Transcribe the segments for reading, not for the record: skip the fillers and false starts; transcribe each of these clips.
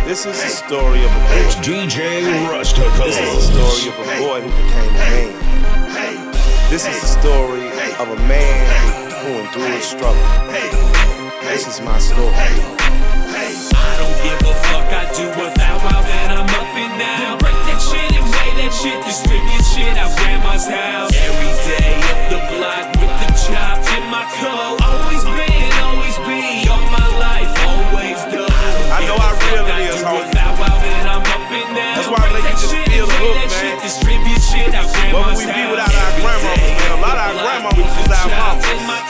This is the story of a boy. It's DJ Rustical. This is the story of a boy who became a man. This is the story of a man who endured struggle. This is my story. I don't give a fuck, I do without while then I'm up and down. Break that shit and weigh that shit, distribute shit out grandma's house. Every day up the block with the chops in my coat. Always been, always be, all my life, always done. I know how real it is, homie. That's why I let you just feel the hook, man. What would we be without our grandma, man? A lot of our grandmamas was our mamas.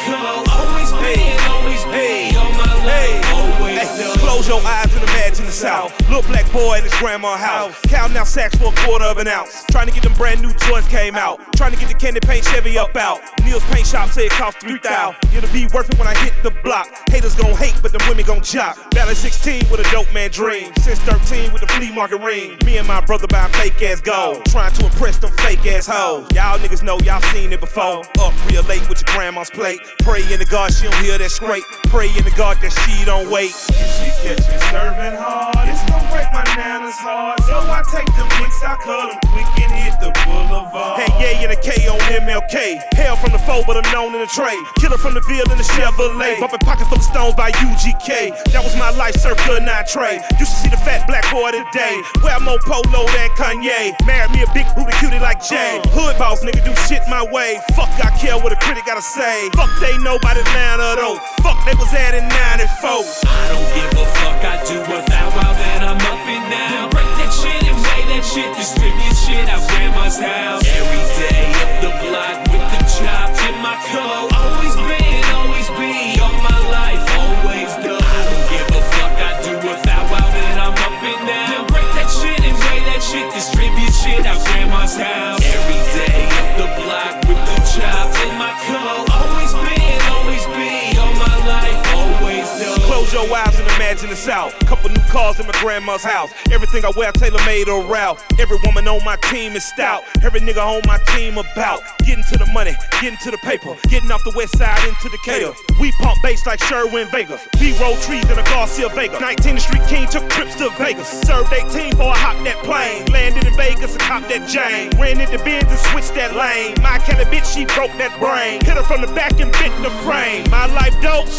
Close your eyes and imagine the South. Little black boy in his grandma's house, counting out sacks for a quarter of an ounce. Trying to get them brand new joints came out. Trying to get the candy paint Chevy up out. Neil's paint shop say it cost $3,000. It'll be worth it when I hit the block. Haters gon' hate, but the women gon' jock. Valley 16 with a dope man dream. Since 13 with the flea market ring. Me and my brother buying fake ass gold. Trying to impress them fake ass hoes. Y'all niggas know y'all seen it before. Up real late with your grandma's plate. Pray in the God she don't hear that scrape. Pray in the God that she don't wait. If she catch me serving hard, it's gon' break my nana's heart. So I take them licks, I cut them quick and hit the boulevard. Hey, yay and a K on MLK. Hail from the foe, but I'm known in the trade. Killer from the Ville in the Chevrolet. Bumping pocket full of stones by UGK. That was my life, circa 9 trade. Used to see the fat black boy today. Wear more polo than Kanye. Married me a big booty cutie like Jay. Hood boss, nigga, do shit my way. Fuck, I care what a critic gotta say. Fuck, they know about Atlanta though. Fuck, they was at in 94. I don't give a fuck, I do without while then I'm up and down. Break that shit and weigh that shit, distribute shit out grandma's house. Every day up the block with the chops in my coat. Always been, always be, all my life, always done. I don't give a fuck, I do without while then I'm up and down. Break that shit and weigh that shit, distribute shit out grandma's house. Every day up the block with the chops in my coat. Always been, always be, all my life, always done. Close your eyes and imagine the South. Couple new cars in my grandma's house. Everything I wear tailor-made or route. Every woman on my team is stout. Every nigga on my team about getting to the money, getting to the paper, getting off the west side into Decatur. We pump bass like Sherwin Vegas. B-roll trees in a Garcia Vega. 19th Street King took trips to Vegas. Served 18 before I hopped that plane. Landed in Vegas and copped that Jane. Ran into Benz and switched that lane. My kind of bitch, she broke that brain. Hit her from the back and bit the frame. My life dope.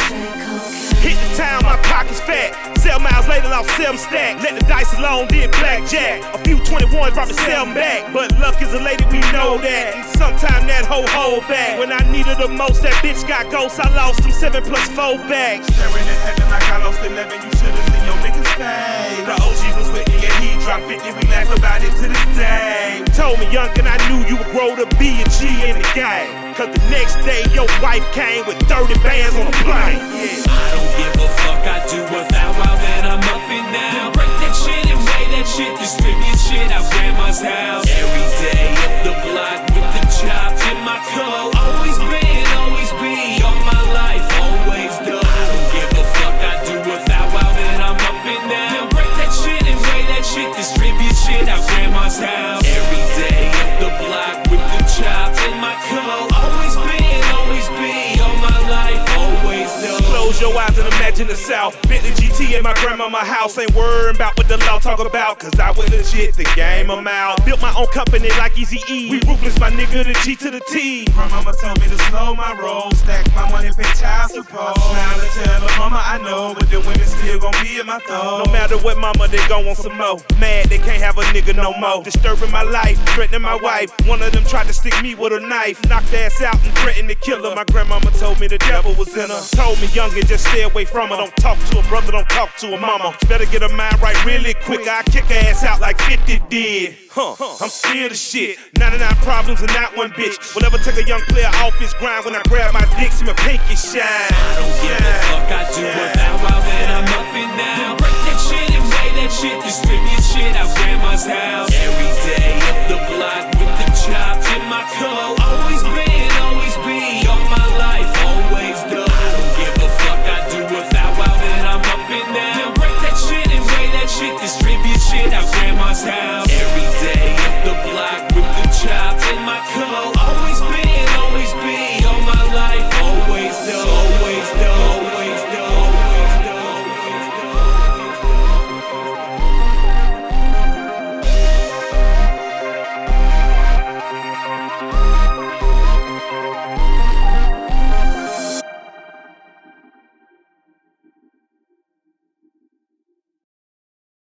Hit the town, my pockets fat. 7 miles later, lost 7 stacks. Let the dice alone, did blackjack. A few 21s brought me 7 back. But luck is a lady, we know that. And sometime that hoe hold back. When I needed the most, that bitch got ghosts. I lost them 7 plus 4 bags. Staring at heaven like I lost 11. You should've seen your niggas pay. The OG was with me and he dropped 50. We laugh about it to this day. Told me young and I knew you would grow to be a G in the game. Cause the next day your wife came with 30 bands on a plane. Yeah. I don't give a fuck, I do without while then I'm up and down. Break that shit and weigh that shit, distribute shit out grandma's house. Every day up the block with the chops in my coat. Always been, always be, all my life, always done. I don't give a fuck, I do without while then I'm up and down. Break that shit and weigh that shit, distribute shit out grandma's house. Every day up the block with the chops in my coat. Always been, always be, all my life, always done. Close your eyes and imagine the South. Bentley GT in my grandmama house. Ain't worrying about what the law talk about. Cause I was legit, the game I'm out. Built my own company like Eazy-E. We ruthless, my nigga, the G to the T. Grandmama told me to slow my roll. Stack my money, pay child support. Smile and tell her, mama, I know. But the women still gon' be in my throat. No matter what, mama, they gon' want some more. Mad, they can't have a nigga no more. Disturbing my life, threatening my wife. One of them tried to stick me with a knife. Knocked ass out and threatened to kill her. My grandmama told me the devil was in her. Told me young and just stay away from her. Don't talk to her brother, don't talk to her mama. Better get her mind right really quick. I kick her ass out like 50 did. I'm still the shit. 99 problems and not one bitch. Will ever take a young player off his grind. When I grab my dick, see my pinky shine. I don't give a fuck, I do without while then I'm up and down.